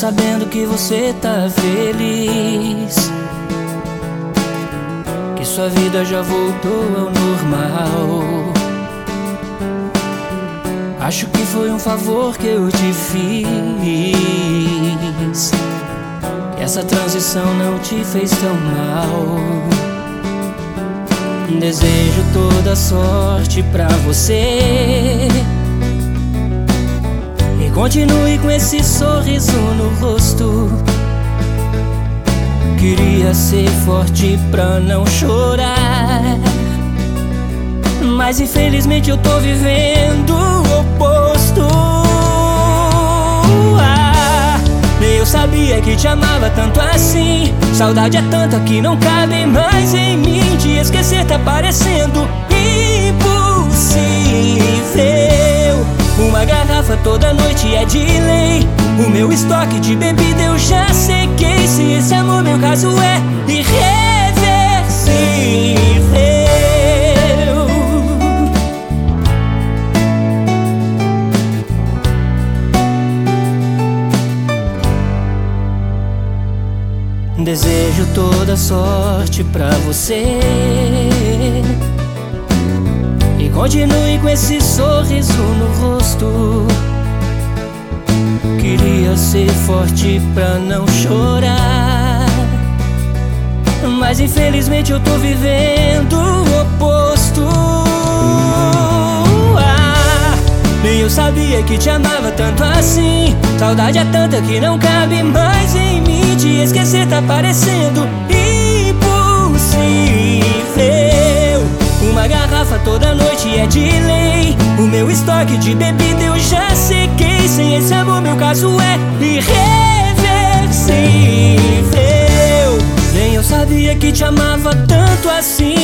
sabendo que você tá feliz, que sua vida já voltou ao normal. Acho que foi um favor que eu te fiz, que essa transição não te fez tão mal. Desejo toda sorte pra você e continue com esse sorriso no rosto. Queria ser forte pra não chorar, mas infelizmente eu tô vivendo o oposto. Eu sabia que te amava tanto assim. Saudade é tanta que não cabe mais em mim. Te esquecer tá parecendo impossível. Uma garrafa toda noite é de lei. O meu estoque de bebida eu já sequei. Se esse amor meu caso é irreversível. Desejo toda sorte pra você e continue com esse sorriso no rosto. Queria ser forte pra não chorar, mas infelizmente eu tô vivendo o oposto. Nem eu sabia que te amava tanto assim. Saudade é tanta que não cabe mais em mim. Te esquecer tá parecendo impossível. Uma garrafa toda noite é de lei. O meu estoque de bebida eu já sequei. Sem esse amor meu caso é irreversível. Nem eu sabia que te amava tanto assim.